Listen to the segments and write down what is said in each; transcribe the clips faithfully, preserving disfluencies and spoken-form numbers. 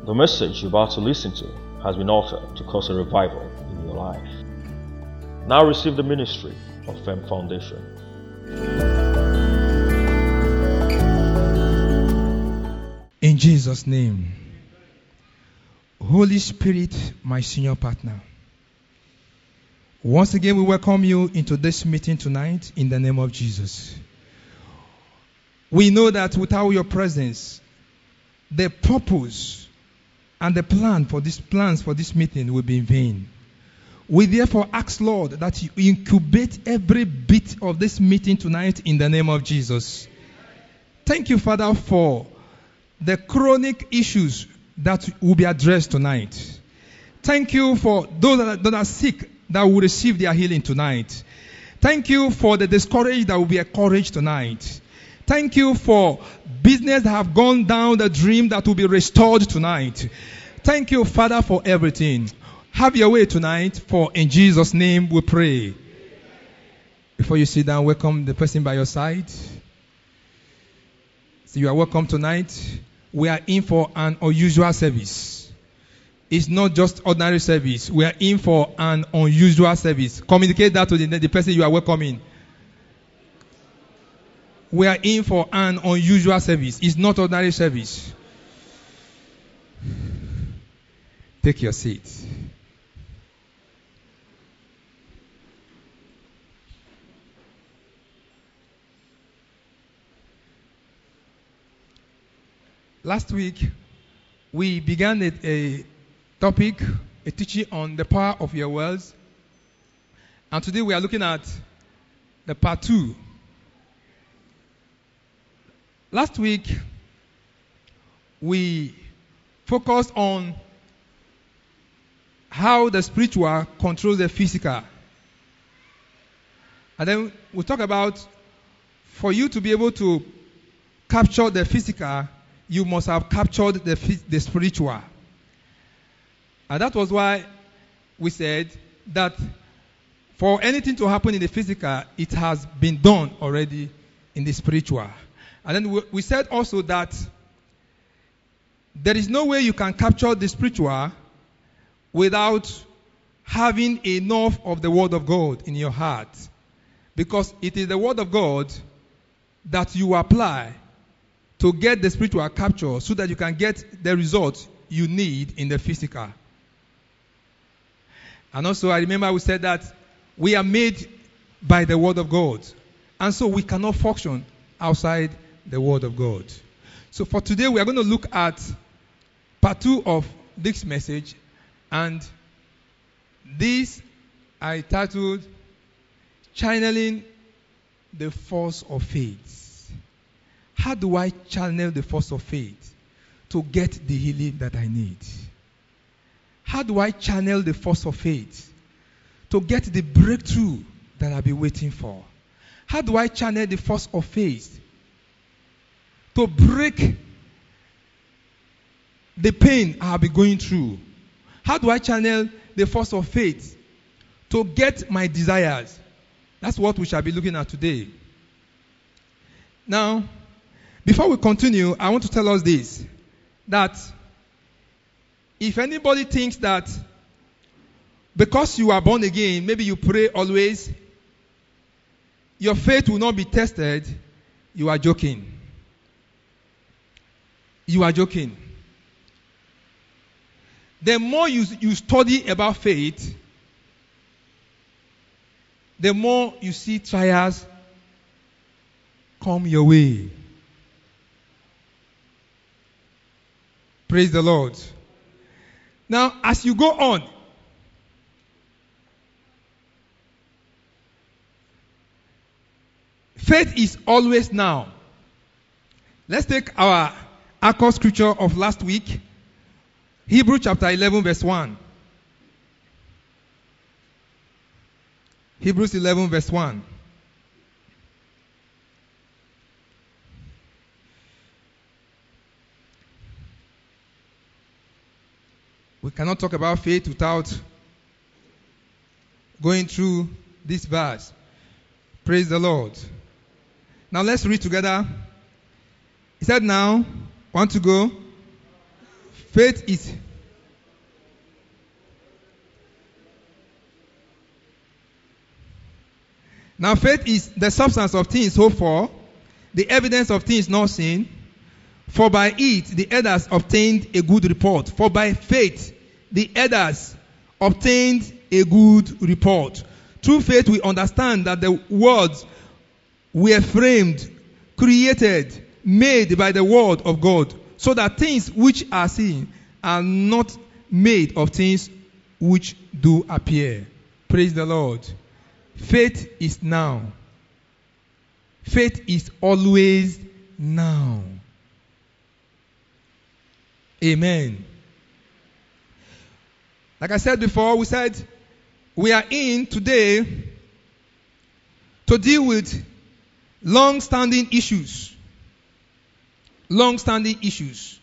The message you're about to listen to has been offered to cause a revival in your life. Now receive the ministry of F E M Foundation. In Jesus' name. Holy Spirit, my senior partner. Once again, we welcome you into this meeting tonight in the name of Jesus. We know that without your presence, the purpose and the plan for this plans for this meeting will be in vain. We therefore ask, Lord, that you incubate every bit of this meeting tonight in the name of Jesus. Thank you, Father, for the chronic issues that will be addressed tonight. Thank you for those that are, that are sick that will receive their healing tonight. Thank you for the discouraged that will be encouraged tonight. Thank you for business that have gone down the dream that will be restored tonight. Thank you, Father, for everything. Have your way tonight, for in Jesus' name we pray. Before you sit down, welcome the person by your side. So you are welcome tonight. We are in for an unusual service. It's not just ordinary service. We are in for an unusual service. Communicate that to the, the person you are welcoming. We are in for an unusual service. It's not ordinary service. Take your seat. Last week, we began a, a topic, a teaching on the power of your words. And today we are looking at the part two. Last week, we focused on how the spiritual controls the physical. And then we talk about, for you to be able to capture the physical, you must have captured the, the spiritual. And that was why we said that for anything to happen in the physical, it has been done already in the spiritual. And then we, we said also that there is no way you can capture the spiritual without having enough of the Word of God in your heart. Because it is the Word of God that you apply to get the spiritual capture so that you can get the result you need in the physical. And also I remember we said that we are made by the Word of God. And so we cannot function outside the Word of God. So for today we are going to look at part two of this message. And this I titled Channeling the Force of Faith. How do I channel the force of faith to get the healing that I need? How do I channel the force of faith to get the breakthrough that I've been waiting for? How do I channel the force of faith to break the pain I've been going through? How do I channel the force of faith to get my desires? That's what we shall be looking at today. Now, before we continue, I want to tell us this, that if anybody thinks that because you are born again, maybe you pray always, your faith will not be tested, you are joking. You are joking. The more you, you study about faith, the more you see trials come your way. Praise the Lord. Now, as you go on, faith is always now. Let's take our anchor scripture of last week, Hebrews chapter eleven, verse one. Hebrews eleven, verse one. We cannot talk about faith without going through this verse. Praise the Lord. Now let's read together. He said, now, want to go? faith is now faith is the substance of things hoped for, the evidence of things not seen. For by it the elders obtained a good report. For by faith the elders obtained a good report. Through faith we understand that the worlds were framed, created, made by the word of God, so that things which are seen are not made of things which do appear. Praise the Lord. Faith is now. Faith is always now. Amen. Like I said before, we said we are in today to deal with long-standing issues. Long-standing issues.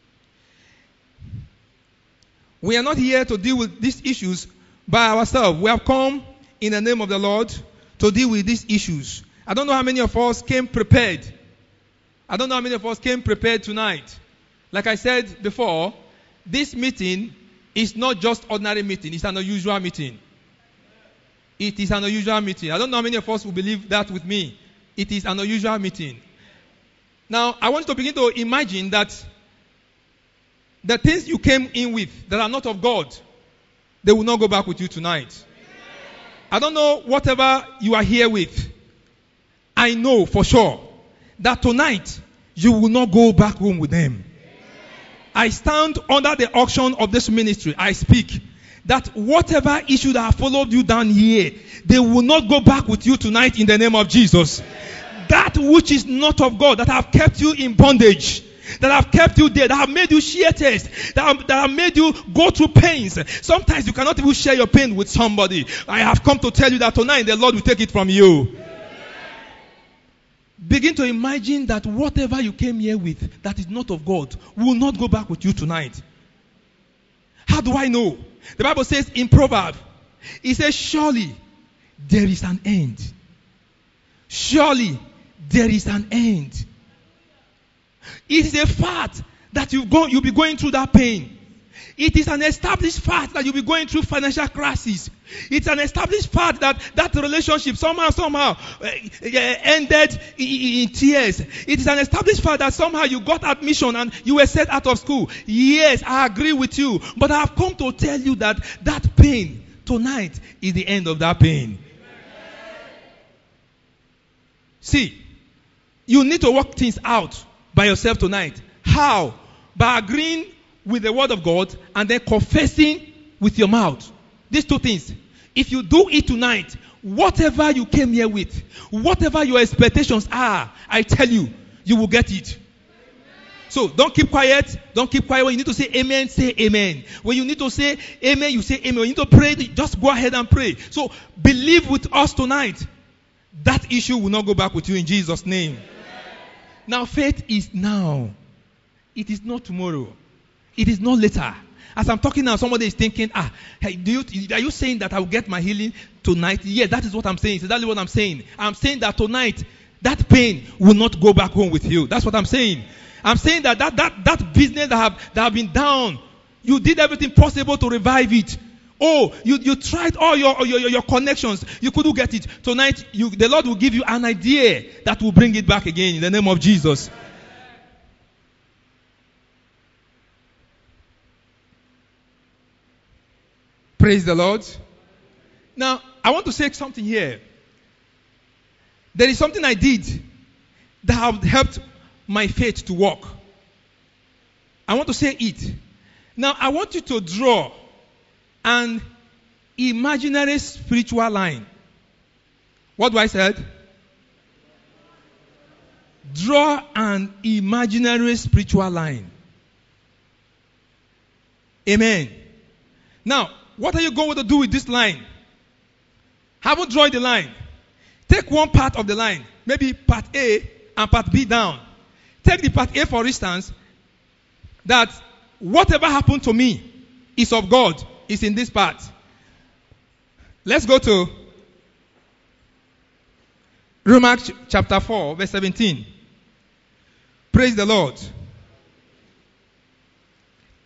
We are not here to deal with these issues by ourselves. We have come in the name of the Lord to deal with these issues. I don't know how many of us came prepared. I don't know how many of us came prepared tonight. Like I said before, this meeting is not just ordinary meeting. It's an unusual meeting. It is an unusual meeting. I don't know how many of us will believe that with me. It is an unusual meeting. Now, I want you to begin to imagine that the things you came in with that are not of God, they will not go back with you tonight. I don't know whatever you are here with. I know for sure that tonight you will not go back home with them. I stand under the auction of this ministry. I speak that whatever issue that have followed you down here, they will not go back with you tonight in the name of Jesus. That which is not of God, that have kept you in bondage, that have kept you there, that have made you share tests, that have, that have made you go through pains. Sometimes you cannot even share your pain with somebody. I have come to tell you that tonight the Lord will take it from you. Begin to imagine that whatever you came here with that is not of God will not go back with you tonight. How do I know? The Bible says in Proverbs, it says, surely there is an end. Surely there is an end. It is a fact that you go, you'll be going through that pain. It is an established fact that you'll be going through financial crisis. It's an established fact that that relationship somehow, somehow uh, ended in, in tears. It is an established fact that somehow you got admission and you were set out of school. Yes, I agree with you. But I have come to tell you that that pain tonight is the end of that pain. See, you need to work things out by yourself tonight. How? By agreeing with the word of God and then confessing with your mouth. These two things. If you do it tonight, whatever you came here with, whatever your expectations are, I tell you, you will get it. So don't keep quiet. Don't keep quiet. When you need to say amen, say amen. When you need to say amen, you say amen. When you need to pray, just go ahead and pray. So believe with us tonight. That issue will not go back with you in Jesus' name. Now faith is now. It is not tomorrow. It is not later. As I'm talking now, somebody is thinking, ah, hey, do you, are you saying that I will get my healing tonight? Yeah, that is what I'm saying. It's exactly what I'm saying. I'm saying that tonight, that pain will not go back home with you. That's what I'm saying. I'm saying that that, that, that business that have, that have been down, you did everything possible to revive it. Oh, you, you tried all your, your, your connections. You couldn't get it. Tonight, you, the Lord will give you an idea that will bring it back again in the name of Jesus. Praise the Lord. Now, I want to say something here. There is something I did that have helped my faith to work. I want to say it. Now, I want you to draw an imaginary spiritual line. What do I say? Draw an imaginary spiritual line. Amen. Now, what are you going to do with this line? Haven't drawn the line. Take one part of the line, maybe part A and part B down. Take the part A, for instance, that whatever happened to me is of God, is in this part. Let's go to Romans chapter four, verse seventeen. Praise the Lord.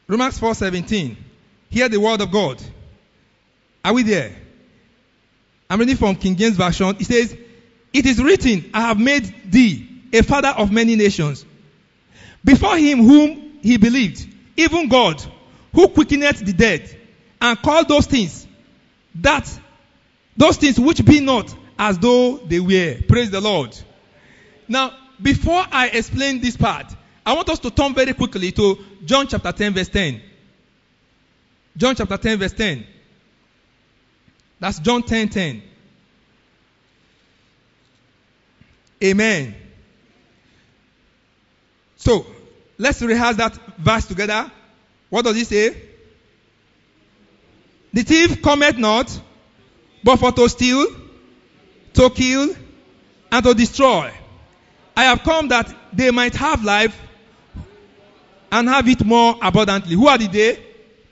Romans four seventeen. Hear the word of God. Are we there? I'm reading from King James Version. It says, it is written, I have made thee a father of many nations. Before him whom he believed, even God, who quickeneth the dead, and called those things that those things which be not as though they were. Praise the Lord. Now, before I explain this part, I want us to turn very quickly to John chapter ten, verse ten. John chapter ten, verse ten. That's John ten, ten. Amen. So, let's rehearse that verse together. What does it say? The thief cometh not, but for to steal, to kill, and to destroy. I have come that they might have life and have it more abundantly. Who are the they?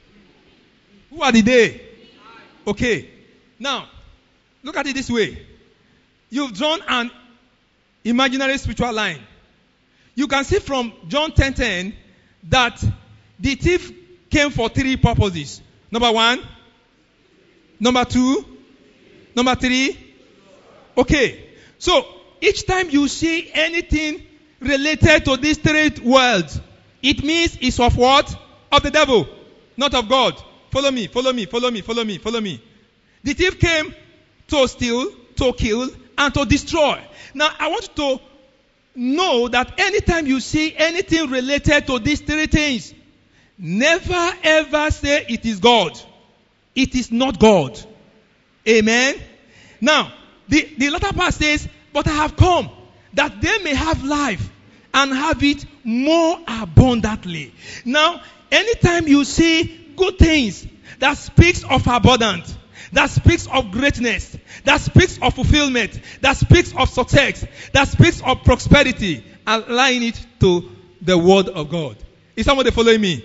Who are the they? Okay. Now, look at it this way. You've drawn an imaginary spiritual line. You can see from John ten ten that the thief came for three purposes. Number one. Number two. Number three. Okay. So, each time you see anything related to these three worlds, it means it's of what? Of the devil, not of God. Follow me, follow me, follow me, follow me, follow me. The thief came to steal, to kill, and to destroy. Now, I want you to know that anytime you see anything related to these three things, never ever say it is God. It is not God. Amen. Now, the, the latter part says, but I have come that they may have life and have it more abundantly. Now, anytime you see good things that speaks of abundance, that speaks of greatness, that speaks of fulfillment, that speaks of success, that speaks of prosperity, align it to the word of God. Is somebody following me?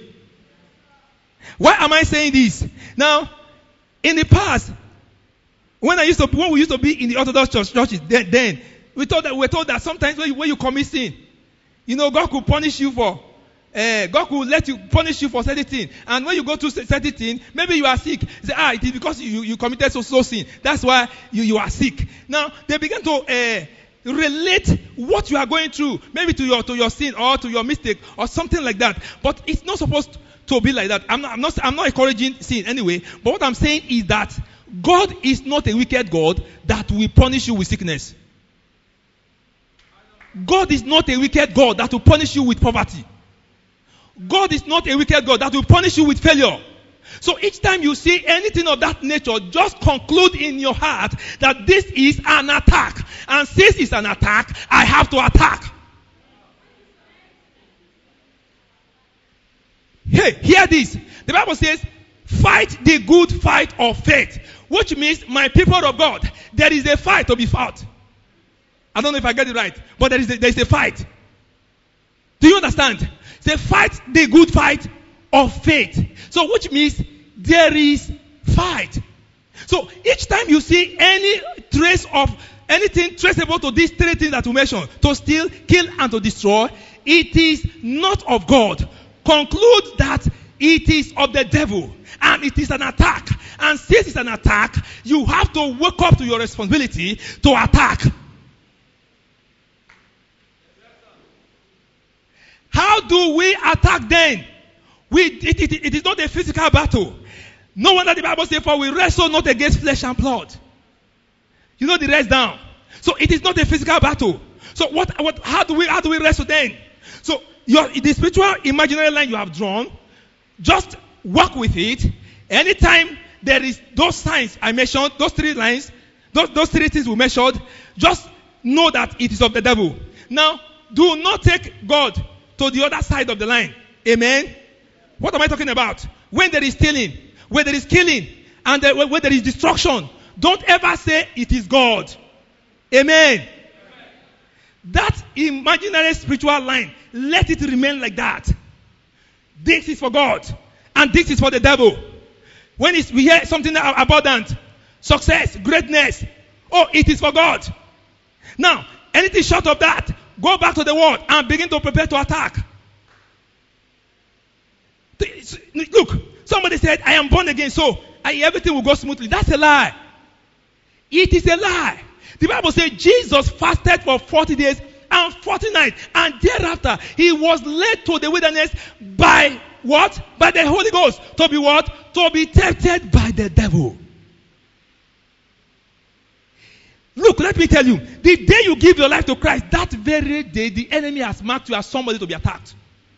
Why am I saying this? Now, in the past, when I used to, when we used to be in the Orthodox church, churches, then, then we thought that we were told that sometimes when you, when you commit sin, you know, God could punish you for, uh, God could let you punish you for certain thing. And when you go to certain thing, maybe you are sick. You say, ah, it is because you, you committed so so sin. That's why you, you are sick. Now they begin to uh, relate what you are going through, maybe to your to your sin or to your mistake or something like that. But it's not supposed to be like that. I'm not I'm not I'm not encouraging sin anyway. But what I'm saying is that God is not a wicked God that will punish you with sickness. God is not a wicked God that will punish you with poverty. God is not a wicked God that will punish you with failure. So each time you see anything of that nature, just conclude in your heart that this is an attack. And since it's an attack, I have to attack. Hey, hear this. The Bible says, fight the good fight of faith. Which means, my people of God, there is a fight to be fought. I don't know if I get it right, but there is a, there is a fight. Do you understand? Say, fight the good fight of faith. So, which means there is fight. So, each time you see any trace of anything traceable to these three things that we mentioned, to steal, kill, and to destroy, it is not of God. Conclude that it is of the devil and it is an attack. And since it's an attack, you have to wake up to your responsibility to attack. How do we attack then? We, it, it, it is not a physical battle. No wonder the Bible says, for we wrestle not against flesh and blood. You know the rest down. So it is not a physical battle. So what, what, how do we, how do we wrestle then? So your, the spiritual imaginary line you have drawn, just work with it. Anytime there is those signs I mentioned, those three lines, those, those three things we mentioned, just know that it is of the devil. Now, do not take God to the other side of the line. Amen. What am I talking about? When there is stealing, when there is killing, and there, when there is destruction, don't ever say it is God. Amen. Amen. That imaginary spiritual line, let it remain like that. This is for God, and this is for the devil. When it's, we hear something abundant, success, greatness, oh, it is for God. Now, anything short of that, go back to the word and begin to prepare to attack. Look, somebody said, I am born again, so I, everything will go smoothly. That's a lie. It is a lie. The Bible says Jesus fasted for forty days and forty nights, and thereafter he was led to the wilderness by what? By the Holy Ghost. To be what? To be tempted by the devil. Look, let me tell you, the day you give your life to Christ, that very day the enemy has marked you as somebody to be attacked.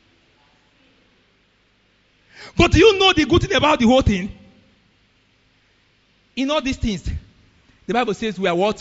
But do you know the good thing about the whole thing? In all these things, the Bible says we are what?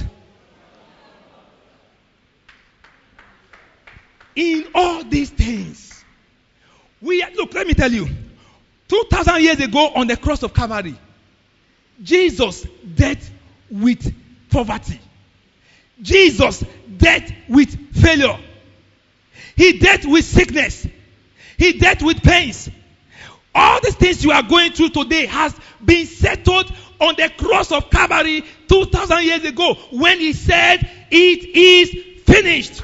In all these things. We are, look, let me tell you. two thousand years ago on the cross of Calvary, Jesus dealt with poverty. Jesus dealt with failure. He dealt with sickness. He dealt with pains. All these things you are going through today has been settled on the cross of Calvary two thousand years ago when he said, it is finished.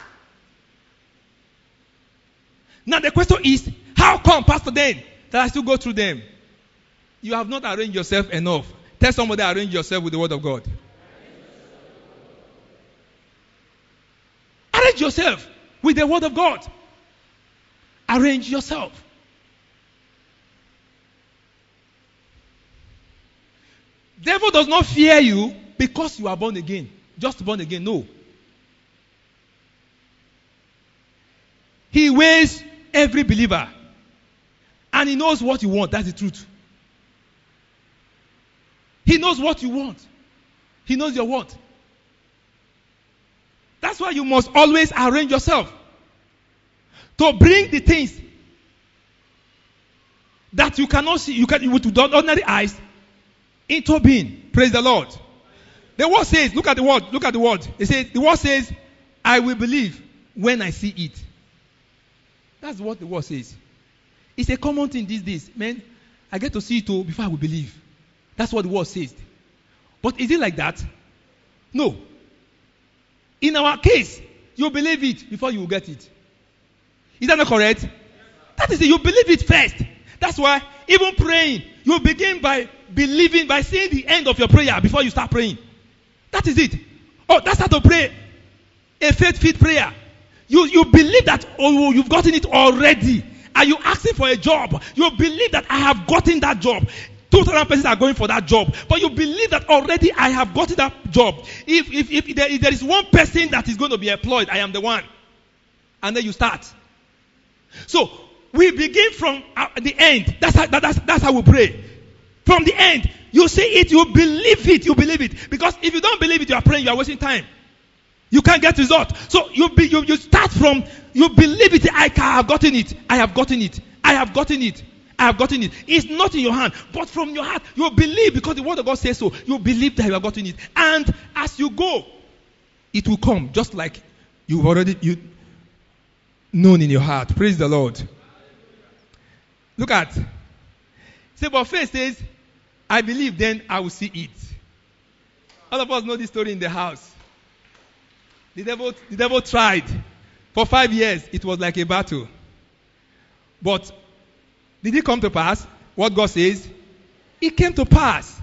Now the question is, how come, Pastor Dan, that I still go through them? You have not arranged yourself enough. Tell somebody, arrange yourself with the word of God. Arrange yourself with the word of God. Arrange yourself. Devil does not fear you because you are born again. Just born again. No. He weighs every believer. And he knows what you want. That's the truth. He knows what you want. He knows your want. That's why you must always arrange yourself to bring the things that you cannot see, you can with ordinary eyes, into being. Praise the Lord. The word says, look at the word, look at the word. It says, the word says, I will believe when I see it. That's what the word says. It's a common thing these days. Man, I get to see it too before I will believe. That's what the word says. But is it like that? No. In our case, you believe it before you will get it. Is that not correct? That is it. You believe it first. That's why even praying, you begin by believing, by seeing the end of your prayer before you start praying. That is it. Oh, that's how to pray a faith-filled prayer. You, you believe that oh, you've gotten it already. Are you asking for a job? You believe that I have gotten that job. two thousand persons are going for that job. But you believe that already I have gotten that job. If, if, if, there, if there is one person that is going to be employed, I am the one. And then you start. So, we begin from uh, the end. That's how, that, that's, that's how we pray. From the end. You see it, you believe it, you believe it. Because if you don't believe it, you are praying, you are wasting time. You can't get result. So you, be, you you start from, you believe it, I have gotten it, I have gotten it, I have gotten it, I have gotten it. It's not in your hand, but from your heart, you believe because the word of God says so. You believe that you have gotten it. And as you go, it will come just like you've already you known in your heart. Praise the Lord. Look at. Say, but faith says, I believe, then I will see it. All of us know this story in the house. The devil, the devil tried. For five years, it was like a battle. But did it come to pass? What God says? It came to pass.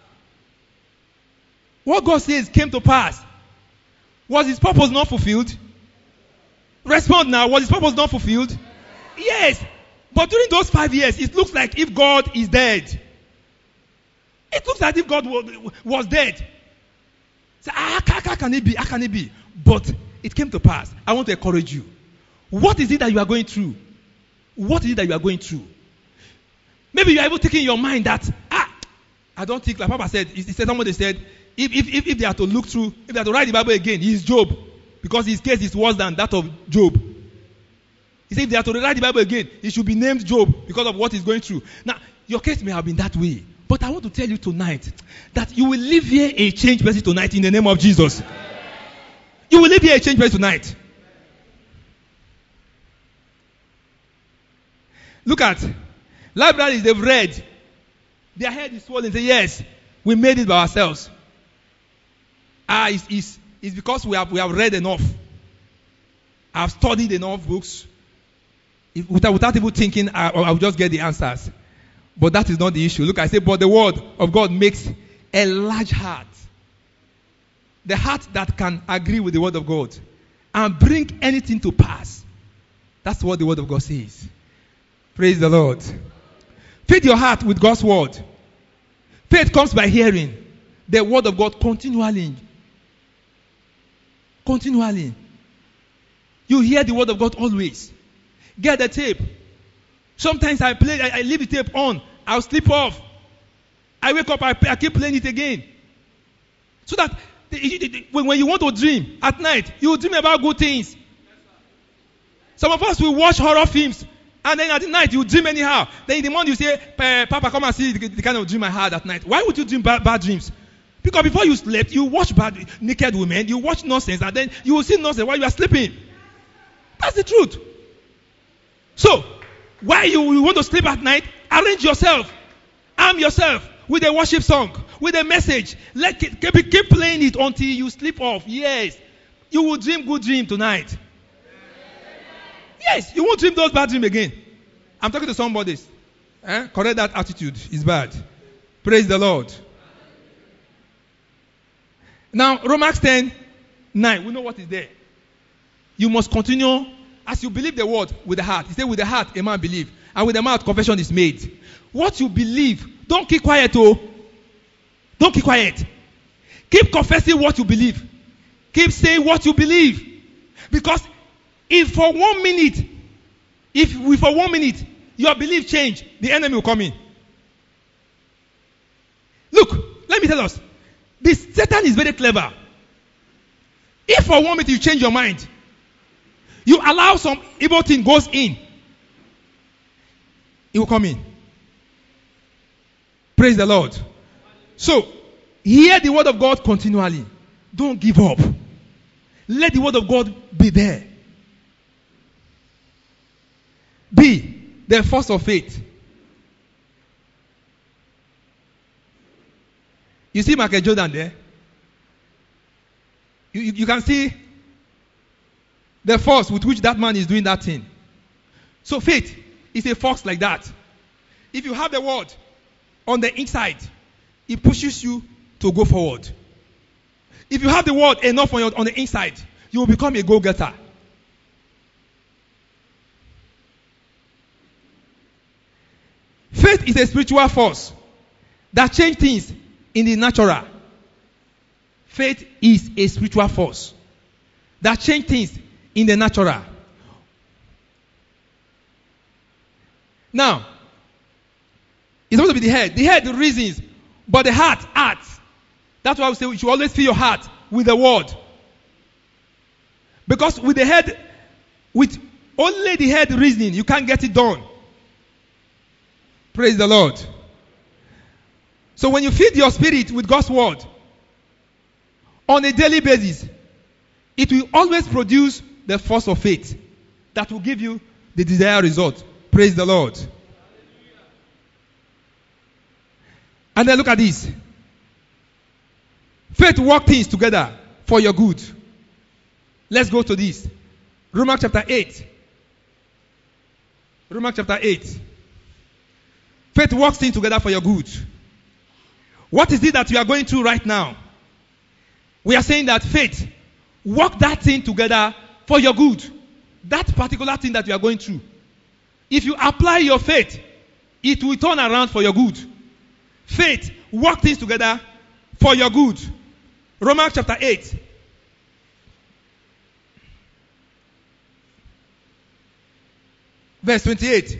What God says came to pass. Was his purpose not fulfilled? Respond now. Was his purpose not fulfilled? Yes. But during those five years, it looks like if God is dead. It looks like if God was, was dead. So, ah, how can it be? How can it be? But it came to pass. I want to encourage you. What is it that you are going through? What is it that you are going through? Maybe you are even thinking in your mind that, ah, I don't think, like Papa said, he said, somebody said, if, if, if, if they are to look through, if they are to write the Bible again, he is Job. Because his case is worse than that of Job. He said, if they are to write the Bible again, he should be named Job because of what he's going through. Now, your case may have been that way. But I want to tell you tonight that you will leave here a changed person tonight in the name of Jesus. You will leave here a changed person tonight. Look at libraries they've read. Their head is swollen. Say, yes, we made it by ourselves. Ah, it's, it's, it's because we have we have read enough. I've studied enough books. If, without, without even thinking, I, I will just get the answers. But that is not the issue. Look, I say, but the word of God makes a large heart. The heart that can agree with the word of God and bring anything to pass. That's what the word of God says. Praise the Lord. Feed your heart with God's word. Faith comes by hearing the word of God continually. Continually. You hear the word of God always. Get the tape. Sometimes I play, I, I leave the tape on. I'll sleep off. I wake up, I, I keep playing it again. So that the, the, the, when, when you want to dream at night, you dream about good things. Some of us will watch horror films, and then at the night you dream anyhow. Then in the morning you say, Papa, come and see the, the kind of dream I had at night. Why would you dream bad, bad dreams? Because before you slept, you watch bad, naked women, you watch nonsense, and then you will see nonsense while you are sleeping. That's the truth. So, why you, you want to sleep at night, arrange yourself, arm yourself with a worship song, with a message. Let it, keep, keep playing it until you sleep off. Yes, you will dream good dream tonight. Yes, you won't dream those bad dreams again. I'm talking to somebody. Eh? Correct that attitude. It's bad. Praise the Lord. Now, Romans ten nine. We know what is there. You must continue as you believe the word with the heart. He said, with the heart, a man believes. And with the mouth, confession is made. What you believe, don't keep quiet, oh. Don't keep quiet. Keep confessing what you believe. Keep saying what you believe. Because if for one minute, if we for one minute, your belief change, the enemy will come in. Look, let me tell us. This Satan is very clever. If for one minute you change your mind, you allow some evil thing goes in, it will come in. Praise the Lord. So, hear the word of God continually. Don't give up. Let the word of God be there. B, the force of faith. You see Michael Jordan there? You, you, you can see the force with which that man is doing that thing. So faith is a force like that. If you have the word on the inside, it pushes you to go forward. If you have the word enough on, your, on the inside, you will become a go-getter. Faith is a spiritual force that changes things in the natural. Faith is a spiritual force that changes things in the natural. Now, it's supposed to be the head. The head reasons, but the heart acts. That's why we say you should always fill your heart with the word. Because with the head, with only the head reasoning, you can't get it done. Praise the Lord. So when you feed your spirit with God's word on a daily basis, it will always produce the force of faith that will give you the desired result. Praise the Lord. And then look at this. Faith works things together for your good. Let's go to this. Romans chapter eight. Romans chapter eight. Faith works things together for your good. What is it that you are going through right now? We are saying that faith works that thing together for your good. That particular thing that you are going through. If you apply your faith, it will turn around for your good. Faith works things together for your good. Romans chapter eight. Verse twenty-eight.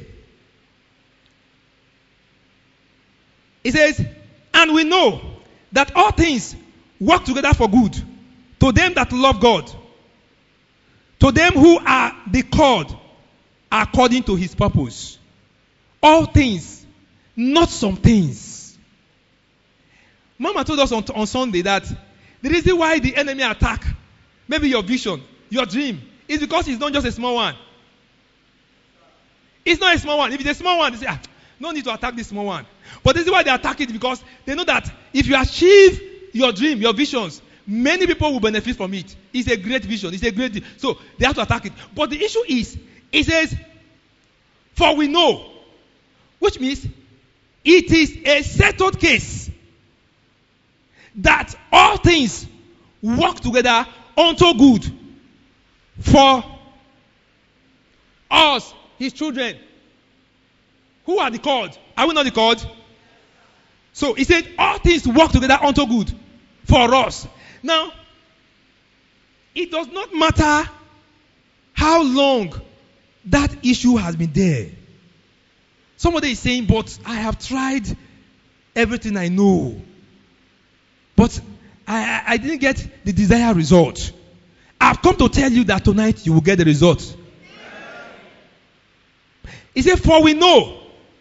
It says, and we know that all things work together for good to them that love God, to them who are the called according to his purpose. All things, not some things. Mama told us on, on Sunday that the reason why the enemy attack, maybe your vision, your dream, is because it's not just a small one. It's not a small one. If it's a small one, they say, ah, no need to attack this small one. But this is why they attack it, because they know that if you achieve your dream, your visions, many people will benefit from it. It's a great vision. It's a great deal. So they have to attack it. But the issue is, it says, For we know, which means it is a settled case that all things work together unto good for us, his children. Who are the called? Are we not the called? So he said all things work together unto good for us. Now, it does not matter how long that issue has been there. Somebody is saying, but I have tried everything I know. But I, I didn't get the desired result. I've come to tell you that tonight you will get the result. He said, for we know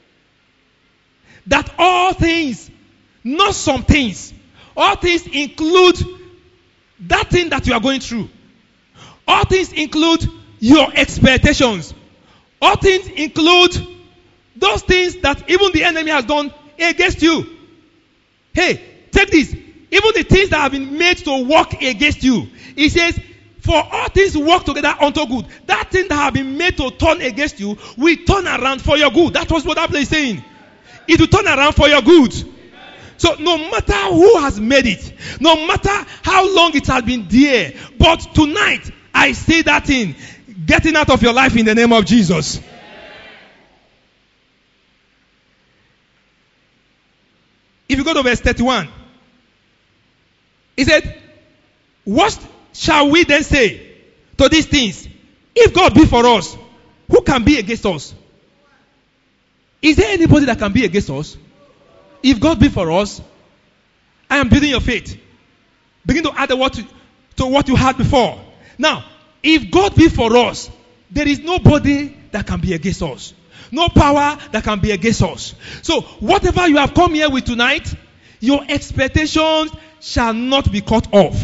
that all things, not some things, all things include that thing that you are going through. All things include your expectations. All things include those things that even the enemy has done against you. Hey, take this. Even the things that have been made to work against you. He says, for all things work together unto good. That thing that have been made to turn against you will turn around for your good. That was what that place is saying. It will turn around for your good. So no matter who has made it, no matter how long it has been there, but tonight I see that thing getting out of your life in the name of Jesus. If you go to verse thirty-one, he said, what shall we then say to these things? If God be for us, who can be against us? Is there anybody that can be against us? If God be for us, I am building your faith. Begin to add the word to, to what you had before. Now, if God be for us, there is nobody that can be against us. No power that can be against us. So, whatever you have come here with tonight, your expectations shall not be cut off.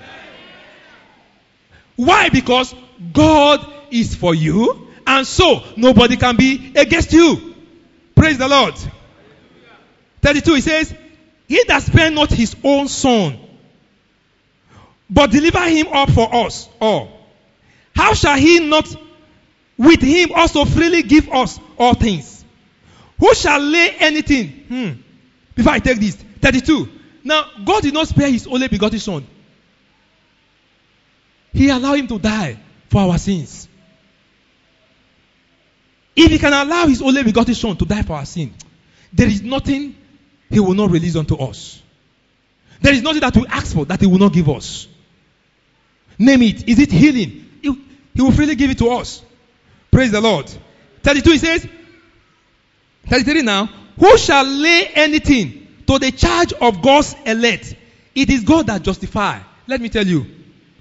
Why? Because God is for you, and so nobody can be against you. Praise the Lord. thirty-two, he says, he that spared not his own son, but deliver him up for us all, how shall he not with him also freely give us all things? Who shall lay anything? Hmm. Before I take this, thirty-two. Now, God did not spare his only begotten son. He allowed him to die for our sins. If he can allow his only begotten son to die for our sin, there is nothing he will not release unto us. There is nothing that we ask for that he will not give us. Name it. Is it healing? He, he will freely give it to us. Praise the Lord. thirty-two, he says, thirty-three now, who shall lay anything to the charge of God's elect? It is God that justifies. Let me tell you,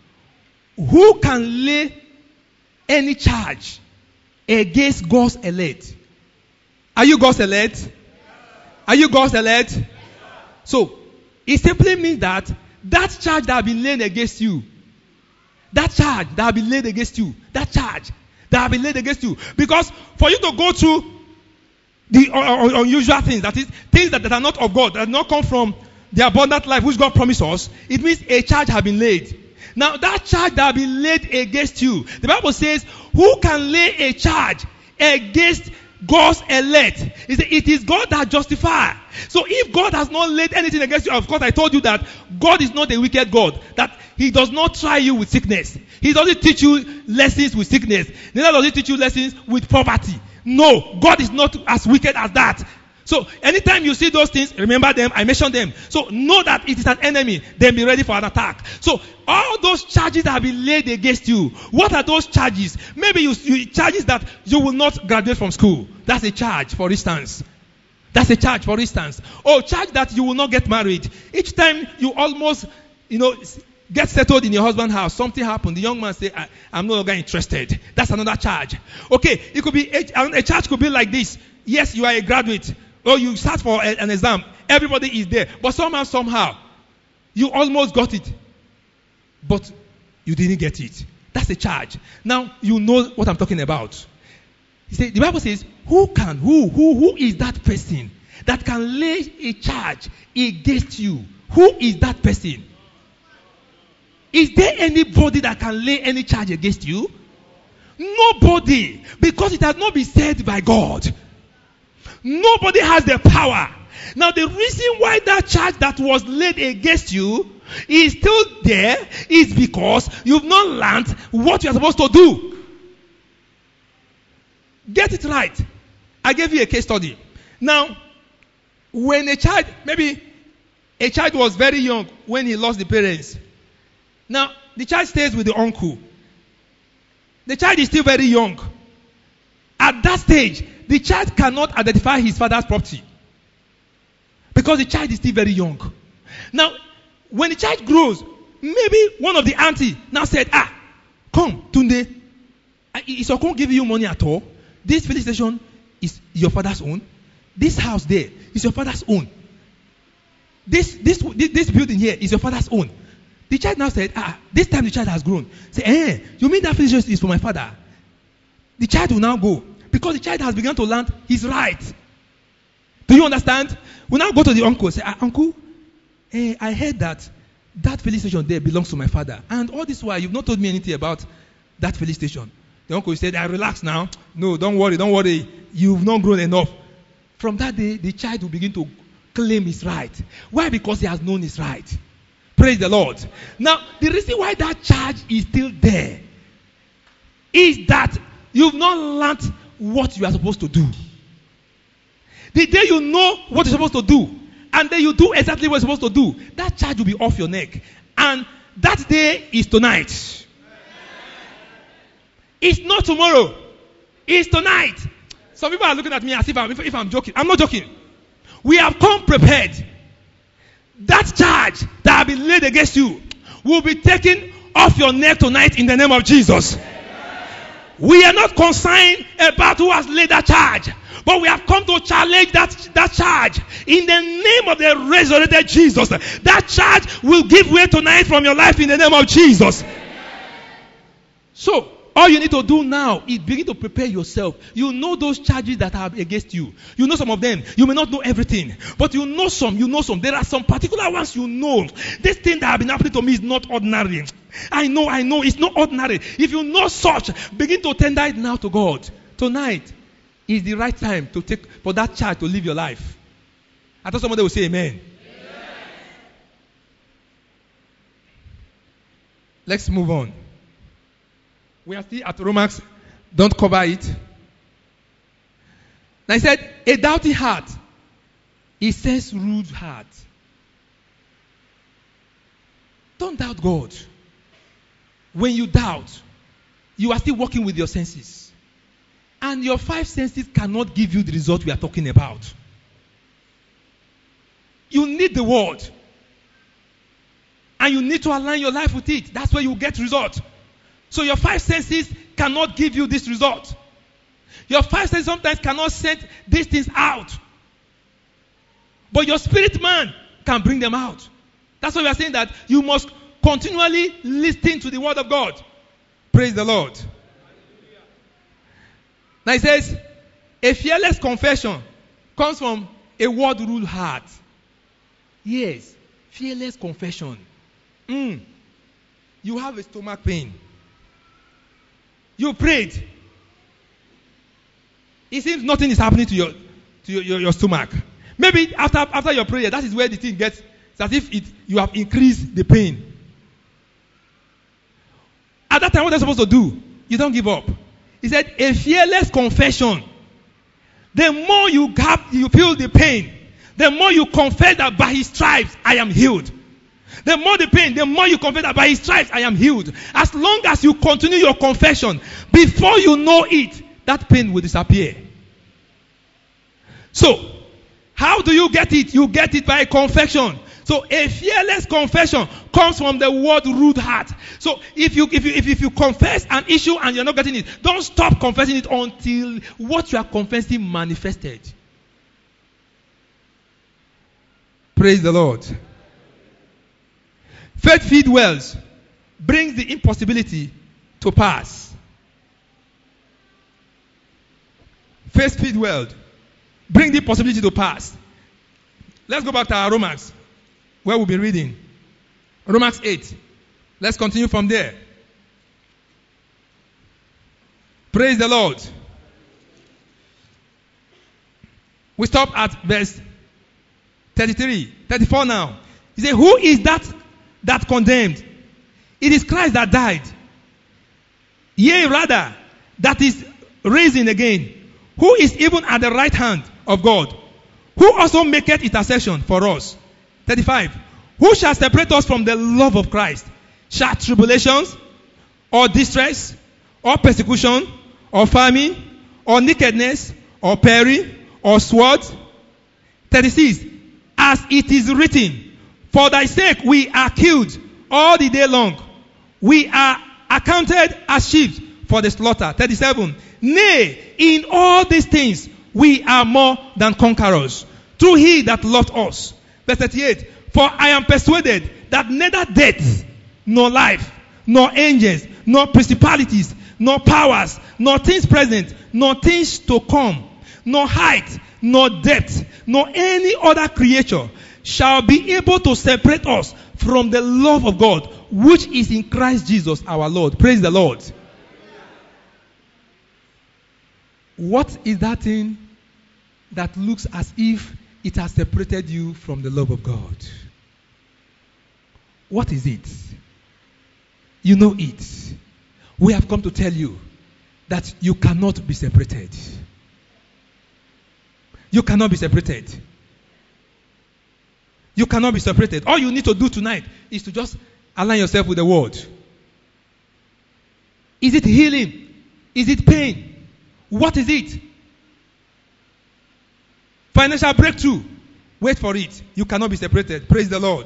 who can lay any charge against God's elect? Are you God's elect? Are you God's elect? So, it simply means that that charge that has been laid against you, that charge that has been laid against you, that charge that has been laid against you, because for you to go through the uh, unusual things, that is, things that, that are not of God, that not come from the abundant life which God promised us, it means a charge has been laid. Now, that charge that has been laid against you, the Bible says, who can lay a charge against God's elect? It is God that justifies. So if God has not laid anything against you, of course I told you that God is not a wicked God. That he does not try you with sickness. He doesn't teach you lessons with sickness. Neither does he teach you lessons with poverty. No, God is not as wicked as that. So anytime you see those things, remember them. I mentioned them. So know that it is an enemy. Then be ready for an attack. So all those charges that have been laid against you, what are those charges? Maybe you, you charges that you will not graduate from school. That's a charge, for instance. That's a charge, for instance. Or charge that you will not get married. Each time you almost, you know, get settled in your husband's house, something happened. The young man say, I, I'm no longer interested. That's another charge. Okay, it could be a, a charge could be like this. Yes, you are a graduate. Or you start for a, an exam. Everybody is there. But somehow, somehow, you almost got it. But you didn't get it. That's a charge. Now, you know what I'm talking about. He said, the Bible says, who can, who, who, who is that person that can lay a charge against you? Who is that person? Is there anybody that can lay any charge against you? Nobody. Because it has not been said by God. Nobody has the power. Now the reason why that charge that was laid against you is still there is because you've not learned what you're supposed to do. Get it right. I gave you a case study. Now, when a child, maybe a child was very young when he lost the parents. Now, the child stays with the uncle. The child is still very young. At that stage, the child cannot identify his father's property. Because the child is still very young. Now, when the child grows, maybe one of the auntie now said, ah, come, Tunde. Is your uncle giving you money at all? This filling station is your father's own. This house there is your father's own. This, this, this, this building here is your father's own. The child now said, ah, this time the child has grown. Say, eh, you mean that filling station is for my father? The child will now go. Because the child has begun to learn his right. Do you understand? We now go to the uncle and say, ah, uncle, eh, I heard that that filling station there belongs to my father. And all this while, you've not told me anything about that filling station. The uncle said, I relax now. No, don't worry, don't worry. You've not grown enough. From that day, the child will begin to claim his right. Why? Because he has known his right. Praise the Lord. Now, the reason why that charge is still there is that you've not learned what you are supposed to do. The day you know what you're supposed to do, and then you do exactly what you're supposed to do, that charge will be off your neck. And that day is tonight. It's not tomorrow. It's tonight. Some people are looking at me as if I'm, if, if I'm joking. I'm not joking. We have come prepared. That charge that has been laid against you will be taken off your neck tonight in the name of Jesus. We are not concerned about who has laid that charge, but we have come to challenge that, that charge in the name of the resurrected Jesus. That charge will give way tonight from your life in the name of Jesus. So, all you need to do now is begin to prepare yourself. You know those charges that are against you. You know some of them. You may not know everything. But you know some. You know some. There are some particular ones you know. This thing that has been happening to me is not ordinary. I know, I know. It's not ordinary. If you know such, begin to tender it now to God. Tonight is the right time to take for that charge to live your life. I thought somebody would say amen. Amen. Let's move on. We are still at Romans. Don't cover it. Now he said, a doubting heart. He says rude heart. Don't doubt God. When you doubt, you are still working with your senses. And your five senses cannot give you the result we are talking about. You need the word. And you need to align your life with it. That's where you get result. So your five senses cannot give you this result. Your five senses sometimes cannot send these things out. But your spirit man can bring them out. That's why we are saying that you must continually listen to the word of God. Praise the Lord. Now it says, a fearless confession comes from a word-ruled heart. Yes, fearless confession. Mm. You have a stomach pain. You prayed. It seems nothing is happening to your to your, your, your stomach. Maybe after after your prayer, that is where the thing gets. It's as if it you have increased the pain. At that time, what are you supposed to do? You don't give up. He said, a fearless confession. The more you have, you feel the pain, the more you confess that by his stripes I am healed. The more the pain, the more you confess that by his stripes I am healed. As long as you continue your confession, before you know it, that pain will disappear. So, how do you get it? You get it by confession. So, a fearless confession comes from the word rude heart. So, if you if you if, if you confess an issue and you're not getting it, don't stop confessing it until what you are confessing manifested. Praise the Lord. Faith-filled wells brings the impossibility to pass. Faith-filled wells bring the possibility to pass. Let's go back to our Romans, where we'll be reading. Romans eight. Let's continue from there. Praise the Lord. We stop at verse thirty-three, thirty-four now. He said, who is that that condemned? It is Christ that died. Yea, rather, that is risen again, who is even at the right hand of God, who also maketh intercession for us. thirty-five. Who shall separate us from the love of Christ? Shall tribulations, or distress, or persecution, or famine, or nakedness, or peril, or sword? thirty-six. As it is written, for thy sake we are killed all the day long. We are accounted as sheep for the slaughter. thirty-seven. Nay, in all these things we are more than conquerors through he that loved us. Verse thirty-eight. For I am persuaded that neither death, nor life, nor angels, nor principalities, nor powers, nor things present, nor things to come, nor height, nor depth, nor any other creature shall be able to separate us from the love of God, which is in Christ Jesus our Lord. Praise the Lord. What is that thing that looks as if it has separated you from the love of God? What is it? You know it. We have come to tell you that you cannot be separated. You cannot be separated. You cannot be separated. All you need to do tonight is to just align yourself with the word. Is it healing? Is it pain? What is it? Financial breakthrough. Wait for it. You cannot be separated. Praise the Lord.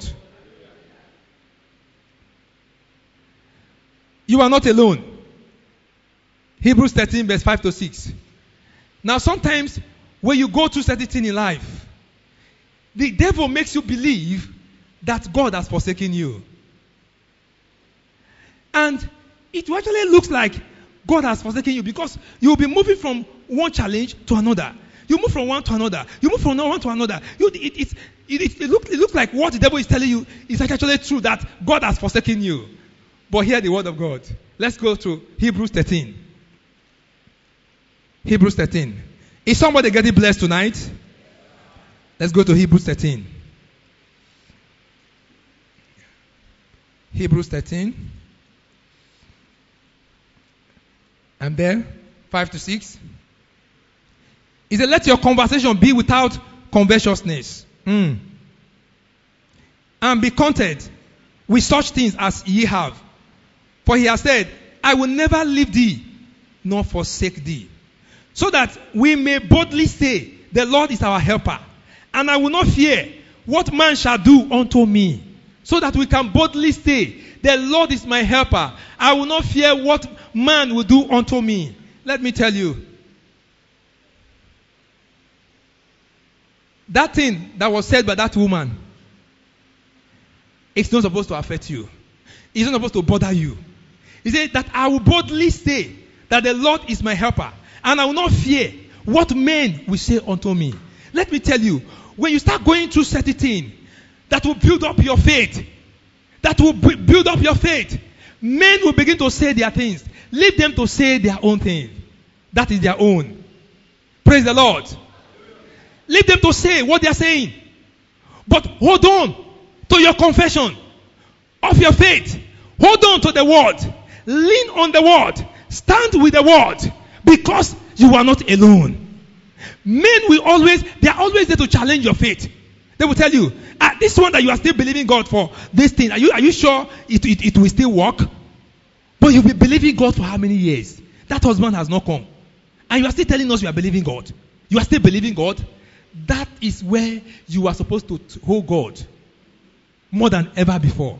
You are not alone. Hebrews thirteen verse five to six. Now sometimes when you go through certain things in life, the devil makes you believe that God has forsaken you. And it actually looks like God has forsaken you because you will be moving from one challenge to another. You move from one to another. You move from one to another. You, it, it, it, it, it, look, it looks like what the devil is telling you is actually true, that God has forsaken you. But hear the word of God. Let's go to Hebrews thirteen. Hebrews thirteen. Is somebody getting blessed tonight? Let's go to Hebrews thirteen. Hebrews thirteen. And there, five to six. He said, let your conversation be without covetousness. Mm. And be content with such things as ye have. For he has said, I will never leave thee, nor forsake thee. So that we may boldly say, the Lord is our helper. And I will not fear what man shall do unto me. So that we can boldly say, the Lord is my helper. I will not fear what man will do unto me. Let me tell you. That thing that was said by that woman, it's not supposed to affect you. It's not supposed to bother you. He said that I will boldly say that the Lord is my helper. And I will not fear what men will say unto me. Let me tell you, when you start going through certain things that will build up your faith, that will b- build up your faith, men will begin to say their things. Leave them to say their own thing. That is their own. Praise the Lord. Leave them to say what they are saying. But hold on to your confession of your faith. Hold on to the word. Lean on the word. Stand with the word. Because you are not alone. Men will always, they are always there to challenge your faith. They will tell you, ah, this one that you are still believing God for, this thing, are you, are you sure it, it, it will still work? But you've been believing God for how many years? That husband has not come. And you are still telling us you are believing God. You are still believing God. That is where you are supposed to hold God more than ever before.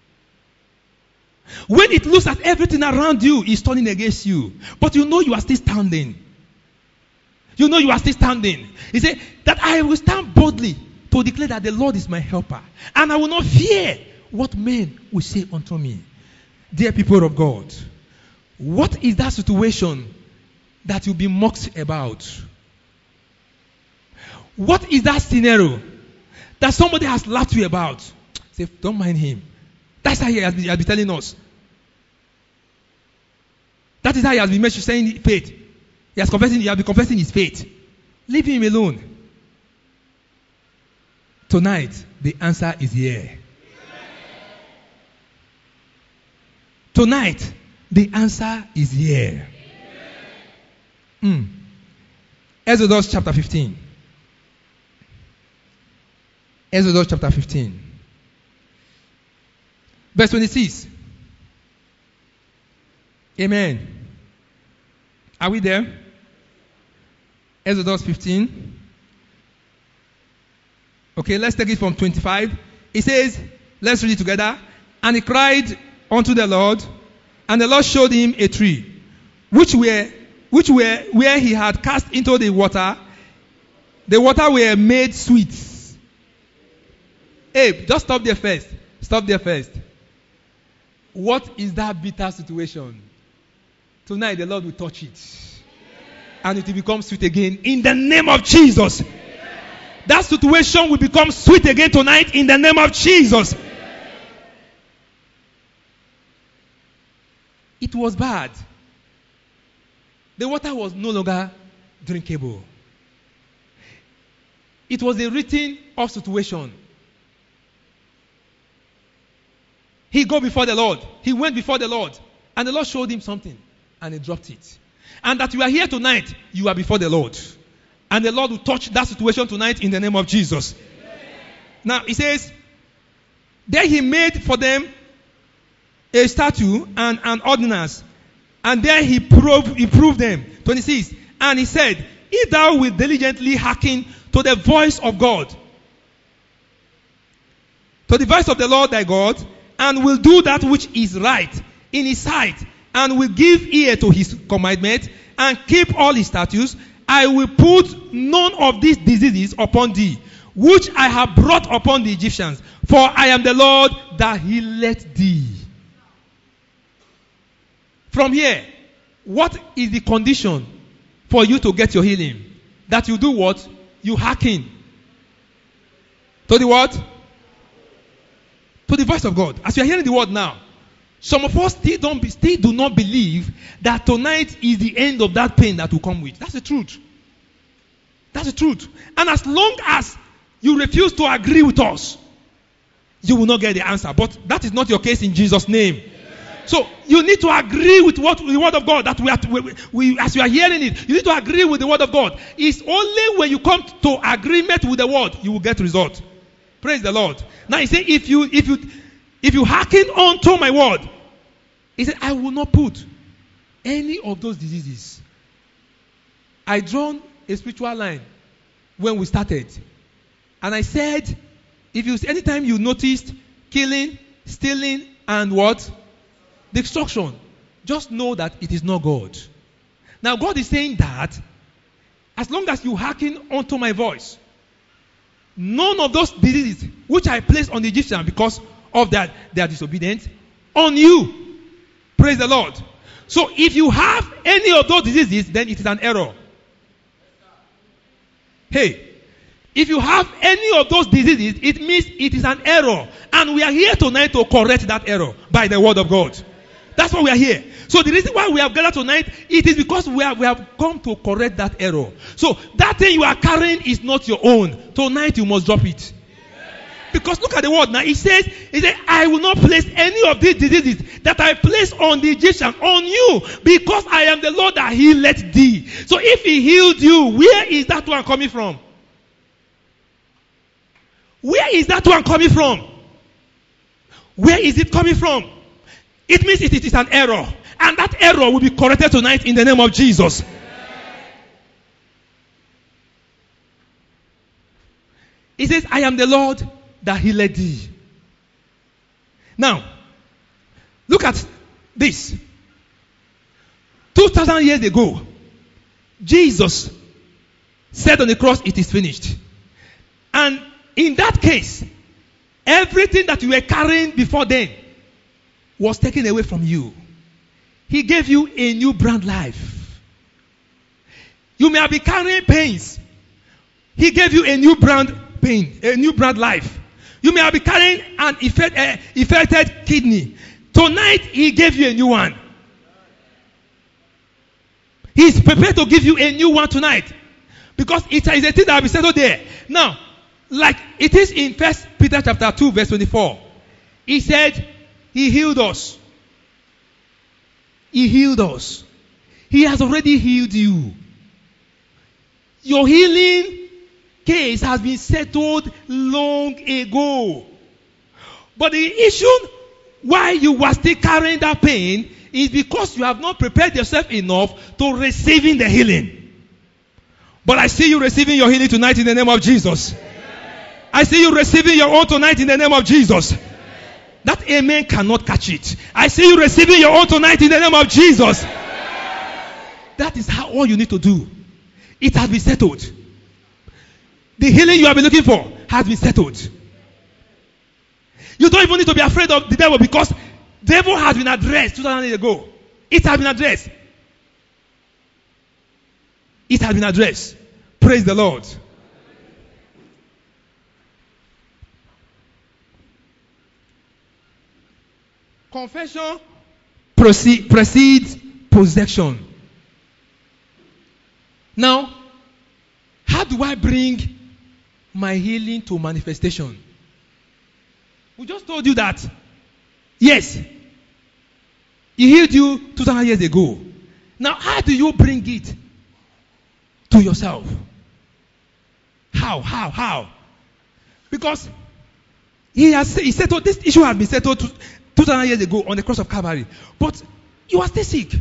When it looks like everything around you is turning against you, but you know you are still standing. You know you are still standing. He said that I will stand boldly to declare that the Lord is my helper. And I will not fear what men will say unto me. Dear people of God, what is that situation that you'll be mocked about? What is that scenario that somebody has laughed you about? Say, don't mind him. That's how he has been, he has been telling us. That is how he has been saying faith. He has confessing, he has been confessing his faith. Leave him alone. Tonight, the answer is here. Tonight, the answer is here. Mm. Exodus chapter fifteen. Exodus chapter fifteen. Verse twenty-six. Amen. Are we there? Exodus fifteen. Okay, let's take it from twenty-five. It says, let's read it together. And he cried unto the Lord, and the Lord showed him a tree, which were, which were where he had cast into the water. The water were made sweet. Hey, just stop there first. Stop there first. What is that bitter situation? Tonight the Lord will touch it. And it will become sweet again in the name of Jesus. That situation will become sweet again tonight in the name of Jesus. It was bad. The water was no longer drinkable. It was a written off situation. He go before the Lord. He went before the Lord. And the Lord showed him something. And he dropped it. And that you are here tonight, you are before the Lord. And the Lord will touch that situation tonight in the name of Jesus. Amen. Now, he says, there he made for them a statue and an ordinance. And there he proved, he proved them. twenty-six. And he said, if thou wilt diligently hearken to the voice of God, to the voice of the Lord thy God, and will do that which is right in his sight, and will give ear to his commandment, and keep all his statutes, I will put none of these diseases upon thee, which I have brought upon the Egyptians. For I am the Lord that healeth thee. From here, what is the condition for you to get your healing? That you do what? You hearken. To the what? To the voice of God. As you are hearing the word now, some of us still don't be, still do not believe that tonight is the end of that pain that will come with. That's the truth. That's the truth. And as long as you refuse to agree with us, you will not get the answer. But that is not your case in Jesus' name. Amen. So you need to agree with what the word of God that we are. We, we, as you are hearing it, you need to agree with the word of God. It's only when you come to agreement with the word you will get result. Praise the Lord. Now he said, if you if you if you hearken unto my word, he said, I will not put any of those diseases. I drawn a spiritual line when we started. And I said, if you anytime you noticed killing, stealing, and what? Destruction, just know that it is not God. Now God is saying that as long as you hearken unto my voice, none of those diseases which I placed on the Egyptians because of that their disobedience on you. Praise the Lord. So if you have any of those diseases, then it is an error. Hey, if you have any of those diseases, it means it is an error. And we are here tonight to correct that error by the word of God. That's why we are here. So the reason why we have gathered tonight, it is because we have, we have come to correct that error. So that thing you are carrying is not your own. Tonight you must drop it. Because look at the word now. It says, it says, I will not place any of these diseases that I placed on the Egyptians on you, because I am the Lord that healeth thee. So if he healed you, where is that one coming from? Where is that one coming from? Where is it coming from? It means it, it is an error. And that error will be corrected tonight in the name of Jesus. He says, I am the Lord that healeth thee. Now, look at this. Two thousand years ago, Jesus said on the cross, it is finished. And in that case, everything that you were carrying before then was taken away from you. He gave you a new brand life. You may have been carrying pains. He gave you a new brand pain, a new brand life. You may have been carrying an effect, uh, affected kidney. Tonight, he gave you a new one. He's prepared to give you a new one tonight. Because it is a thing that will be settled there. Now, like it is in First Peter chapter two, verse twenty-four. He said, He healed us. He healed us. He has already healed you. Your healing case has been settled long ago. But the issue why you were still carrying that pain is because you have not prepared yourself enough to receiving the healing. But I see you receiving your healing tonight in the name of Jesus. I see you receiving your own tonight in the name of Jesus. That amen cannot catch it. I see you receiving your own tonight in the name of Jesus. That is how all you need to do. It has been settled. The healing you have been looking for has been settled. You don't even need to be afraid of the devil because the devil has been addressed two thousand years ago. It has been addressed. It has been addressed. Praise the Lord. Confession proceed, precedes possession. Now, how do I bring my healing to manifestation? We just told you that, yes, He healed you two thousand years ago. Now, how do you bring it to yourself? How, how, how? Because He has he settled, this issue has been settled two thousand years ago on the cross of Calvary. But you are still sick.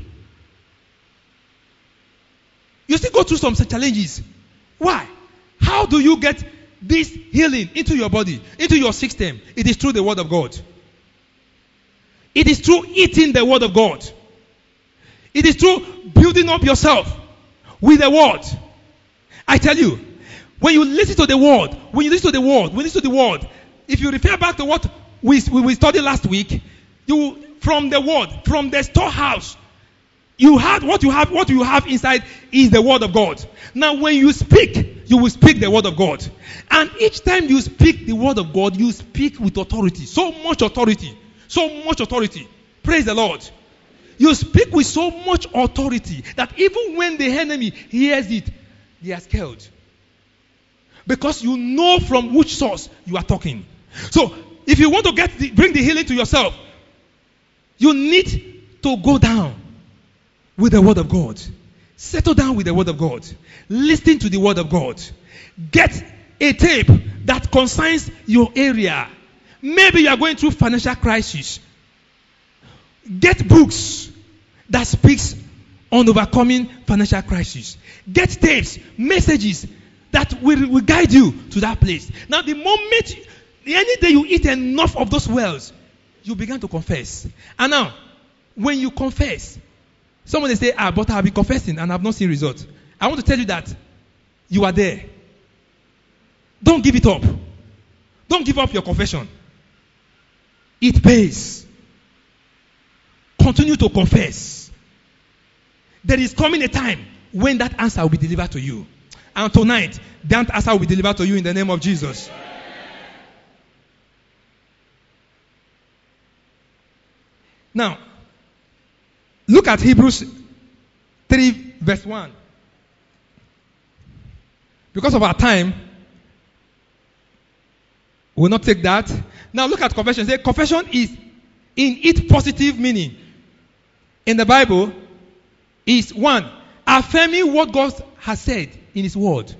You still go through some challenges. Why? How do you get this healing into your body, into your system? It is through the Word of God. It is through eating the Word of God. It is through building up yourself with the Word. I tell you, when you listen to the Word, when you listen to the Word, when you listen to the Word, if you refer back to what we, we studied last week, you from the Word, from the storehouse, you have what you have, what you have inside is the Word of God. Now, when you speak, you will speak the Word of God. And each time you speak the Word of God, you speak with authority. So much authority. So much authority. Praise the Lord. You speak with so much authority that even when the enemy hears it, they are scared. Because you know from which source you are talking. So, if you want to get the, bring the healing to yourself, you need to go down with the Word of God. Settle down with the Word of God. Listen to the Word of God. Get a tape that concerns your area. Maybe you are going through financial crisis. Get books that speaks on overcoming financial crisis. Get tapes, messages that will, will guide you to that place. Now, the moment, any day you eat enough of those wells, you begin to confess. And now, when you confess, someone will say, ah, but I've been confessing and I've not seen results. I want to tell you that you are there. Don't give it up. Don't give up your confession. It pays. Continue to confess. There is coming a time when that answer will be delivered to you. And tonight, that answer will be delivered to you in the name of Jesus. Now, look at Hebrews three verse one. Because of our time, we will not take that. Now look at confession. Say confession is in its positive meaning in the Bible is one, affirming what God has said in His Word.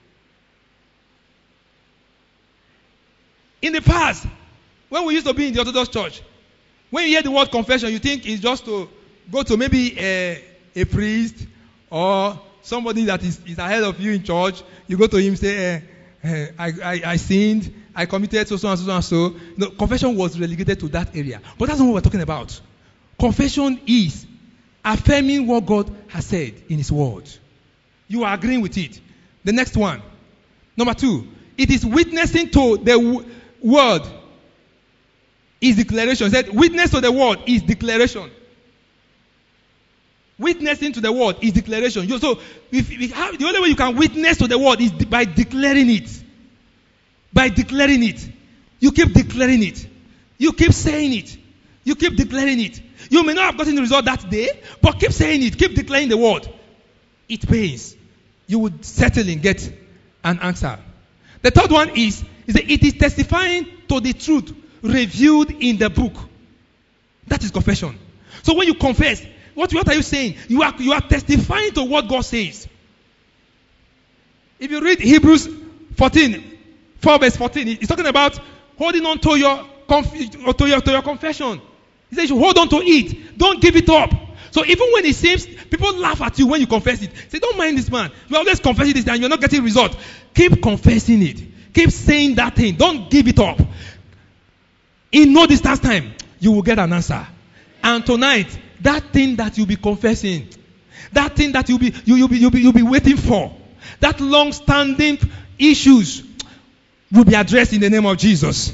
In the past, when we used to be in the Orthodox Church, when you hear the word confession, you think it's just to go to maybe a, a priest or somebody that is, is ahead of you in church. You go to him and say, eh, eh, I, I, I sinned, I committed so, so, and so, and so. No, confession was relegated to that area. But that's not what we're talking about. Confession is affirming what God has said in His Word. You are agreeing with it. The next one. Number two. It is witnessing to the w- Word. Is declaration. Said witness to the Word is declaration. Witnessing to the Word is declaration. You, so if, if have, the only way you can witness to the Word is de- by declaring it. By declaring it. You keep declaring it. You keep saying it. You keep declaring it. You may not have gotten the result that day, but keep saying it. Keep declaring the Word. it pains, you would certainly get an answer. The third one is, is that it is testifying to the truth revealed in the book. That is confession. So when you confess, what, what are you saying? You are, you are testifying to what God says. If you read Hebrews fourteen, four verse fourteen, it's talking about holding on to your, to your, to your confession. He says you hold on to it. Don't give it up. So even when it seems, people laugh at you when you confess it. Say, don't mind this man. You are always confessing this and you're not getting results. Keep confessing it. Keep saying that thing. Don't give it up. In no distance time, you will get an answer. And tonight, that thing that you'll be confessing, that thing that you'll be, you, you'll be, you'll be, you'll be waiting for, that long-standing issues will be addressed in the name of Jesus.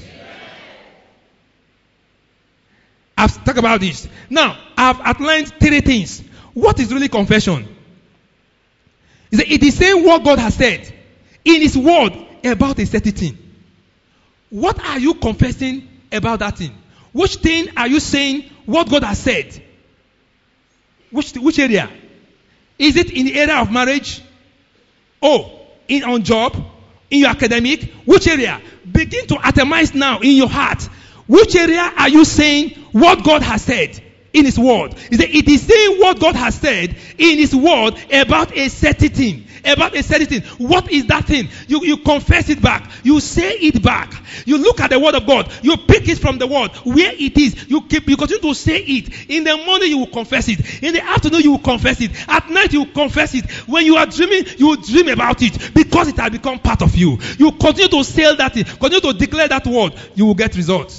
I've talked about this. Now, I've outlined three things. What is really confession? It is saying what God has said in His word about a certain thing. What are you confessing about that thing? Which thing are you saying what God has said? Which, which area? Is it in the area of marriage? Oh, in on job? In your academic? Which area? Begin to itemize now in your heart. Which area are you saying what God has said in His word? It is saying what God has said in His word about a certain thing. About a certain thing. What is that thing? You, you confess it back. You say it back. You look at the word of God. You pick it from the word. Where it is. You keep. You continue to say it. In the morning you will confess it. In the afternoon you will confess it. At night you will confess it. When you are dreaming, you will dream about it. Because it has become part of you. You continue to say that thing. Continue to declare that word. You will get results.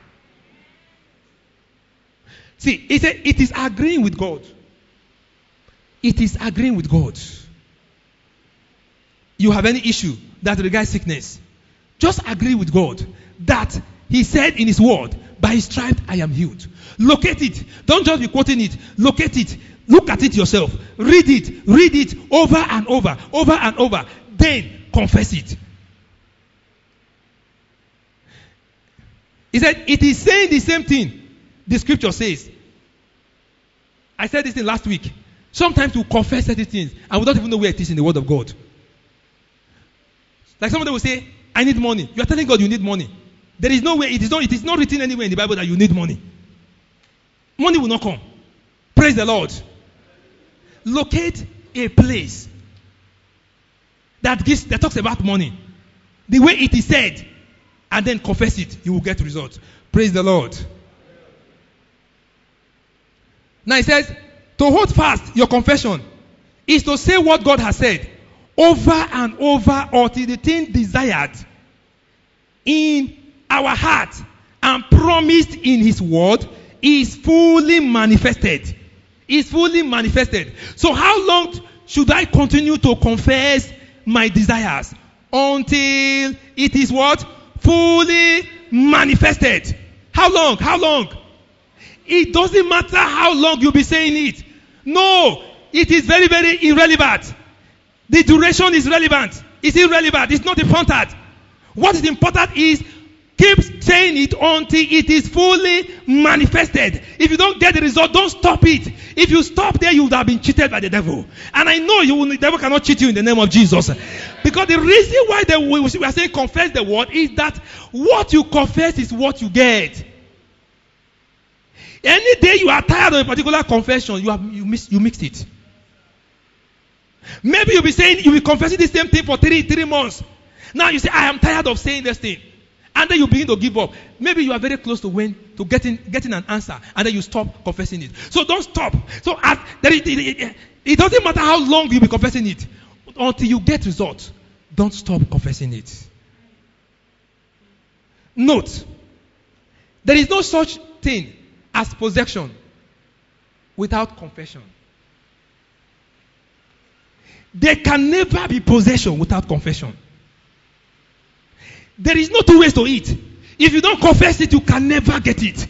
See, it, it is agreeing with God. It is agreeing with God. You have any issue that regards sickness, just agree with God that He said in His word, by His stripes I am healed. Locate it. Don't just be quoting it. Locate it. Look at it yourself. Read it. Read it over and over. Over and over. Then confess it. He said it is saying the same thing the scripture says. I said this thing last week. Sometimes we confess certain things and we don't even know where it is in the word of God. Like somebody will say, I need money. You are telling God you need money. There is no way, it is not, it is not written anywhere in the Bible that you need money. Money will not come. Praise the Lord. Locate a place that gives, that talks about money. The way it is said. And then confess it. You will get results. Praise the Lord. Now it says, to hold fast your confession is to say what God has said over and over until the thing desired in our heart and promised in His word is fully manifested. Is fully manifested. So how long should I continue to confess my desires? Until it is what? Fully manifested. How long? How long? It doesn't matter how long you'll be saying it. No, it is very, very irrelevant. The duration is relevant. It's irrelevant. It's not important. What is important is keep saying it until it is fully manifested. If you don't get the result, don't stop it. If you stop there, you would have been cheated by the devil. And I know you will, the devil cannot cheat you in the name of Jesus. Because the reason why the, we are saying confess the word is that what you confess is what you get. Any day you are tired of a particular confession, you have you miss you mixed it. Maybe you'll be saying you'll be confessing the same thing for three three months. Now you say, I am tired of saying this thing. And then you begin to give up. Maybe you are very close to when to getting getting an answer, and then you stop confessing it. So don't stop. So as, there is, it, it, it doesn't matter how long you'll be confessing it. Until you get results, don't stop confessing it. Note, there is no such thing as possession without confession. There can never be possession without confession. There is no two ways to it. If you don't confess it, you can never get it.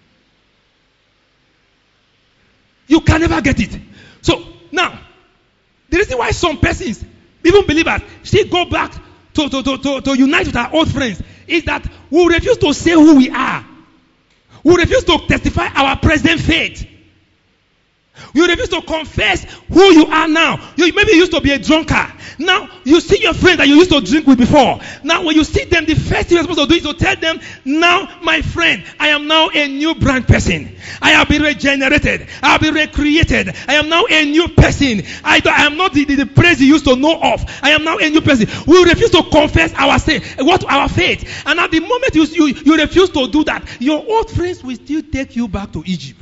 You can never get it. So, now, the reason why some persons, even believers, still go back to, to, to, to, to unite with our old friends is that we refuse to say who we are. We refuse to testify our present faith. You refuse to confess who you are now. You maybe you used to be a drunkard. Now you see your friends that you used to drink with before. Now when you see them, the first thing you're supposed to do is to tell them, now my friend, I am now a new brand person. I have been regenerated. I have been recreated. I am now a new person. I, I am not the, the, the praise you used to know of. I am now a new person. We refuse to confess our what our faith. And at the moment you, you, you refuse to do that, your old friends will still take you back to Egypt.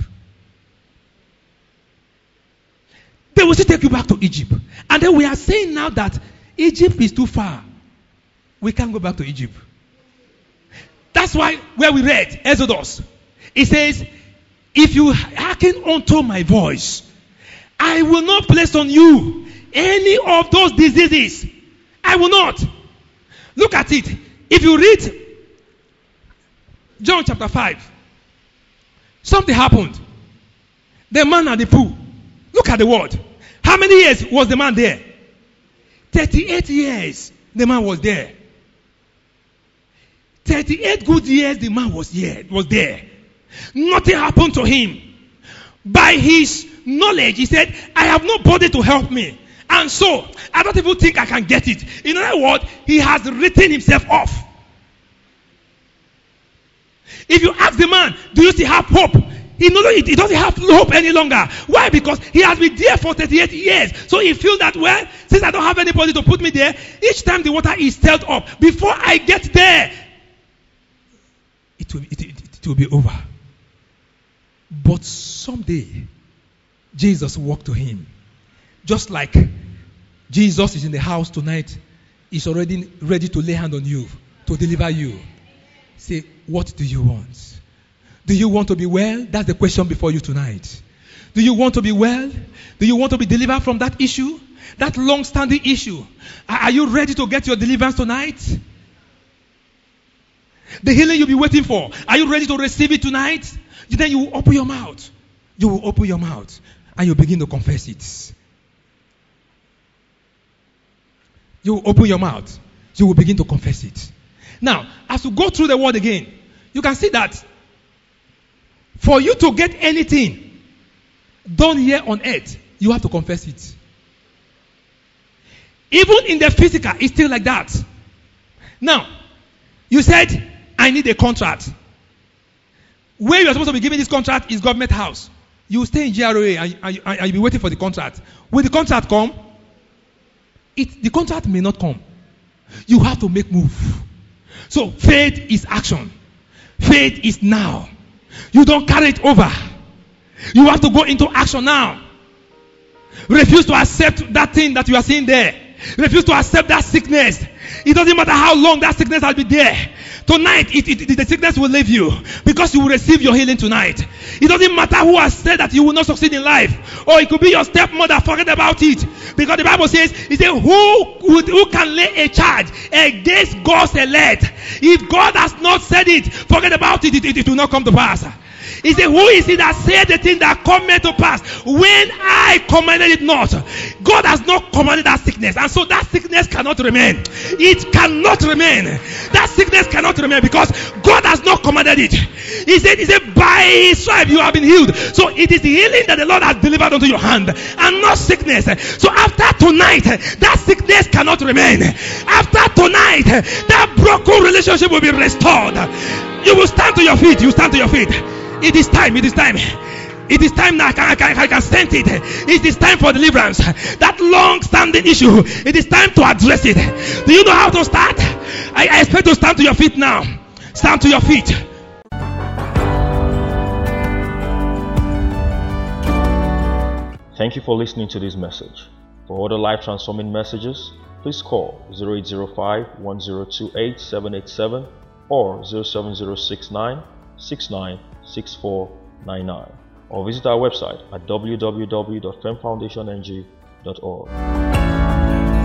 They will still take you back to Egypt. And then we are saying now that Egypt is too far. We can't go back to Egypt. That's why where we read Exodus, it says, if you hearken unto my voice, I will not place on you any of those diseases. I will not. Look at it. If you read John chapter five, something happened. The man at the pool. Look at the word. How many years was the man there? thirty-eight years the man was there. thirty-eight good years the man was here, was there. Nothing happened to him. By his knowledge, he said, I have nobody to help me. And so, I don't even think I can get it. In other words, he has written himself off. If you ask the man, do you still have hope? He knows he doesn't have hope any longer. Why? Because he has been there for thirty-eight years. So he feels that, well, since I don't have anybody to put me there, each time the water is stirred up, before I get there, it will, it, it, it will be over. But someday, Jesus walked to him. Just like Jesus is in the house tonight, he's already ready to lay hand on you, to deliver you. Say, what do you want? Do you want to be well? That's the question before you tonight. Do you want to be well? Do you want to be delivered from that issue? That long-standing issue? Are you ready to get your deliverance tonight? The healing you'll be waiting for. Are you ready to receive it tonight? Then you will open your mouth. You will open your mouth and you begin to confess it. You will open your mouth. You will begin to confess it. Now, as you go through the word again, you can see that for you to get anything done here on earth, you have to confess it. Even in the physical, it's still like that. Now, you said, I need a contract. Where you are supposed to be giving this contract is government house. You stay in G R A and, and, and you'll be waiting for the contract. Will the contract come? It, the contract may not come. You have to make move. So faith is action. Faith is now. You don't carry it over. You have to go into action now. Refuse to accept that thing that you are seeing there. Refuse to accept that sickness. It doesn't matter how long that sickness will be there. Tonight, it, it, the sickness will leave you because you will receive your healing tonight. It doesn't matter who has said that you will not succeed in life. Or it could be your stepmother. Forget about it. Because the Bible says, it says, who, would, who can lay a charge against God's elect? If God has not said it, forget about it. It, it, it will not come to pass. He said, who is it that said the thing that cometh to pass when I commanded it not? God has not commanded that sickness. And so that sickness cannot remain. It cannot remain. That sickness cannot remain because God has not commanded it. He said, he said, by his stripe you have been healed. So it is the healing that the Lord has delivered unto your hand and not sickness. So after tonight, that sickness cannot remain. After tonight, that broken relationship will be restored. You will stand to your feet. You stand to your feet. It is time. It is time. It is time now. I can, I can, I can sense it. It is time for deliverance. That long-standing issue. It is time to address it. Do you know how to start? I, I expect to stand to your feet now. Stand to your feet. Thank you for listening to this message. For other life transforming messages, please call zero eight zero five, one zero two eight, seven eight seven or zero seven zero six nine, six nine six four nine nine or visit our website at w w w dot fem foundation n g dot org.